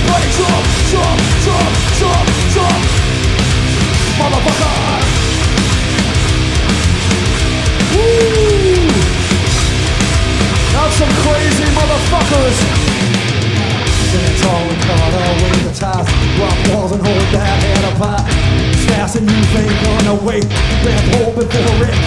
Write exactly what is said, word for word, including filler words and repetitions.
everybody jump, jump, jump, jump, jump. Motherfucker. Woo! That's some crazy motherfuckers. Sitting tall and caught away the ties. Rock walls and hold that head apart. Fast and you ain't gonna wait. Been hoping for it.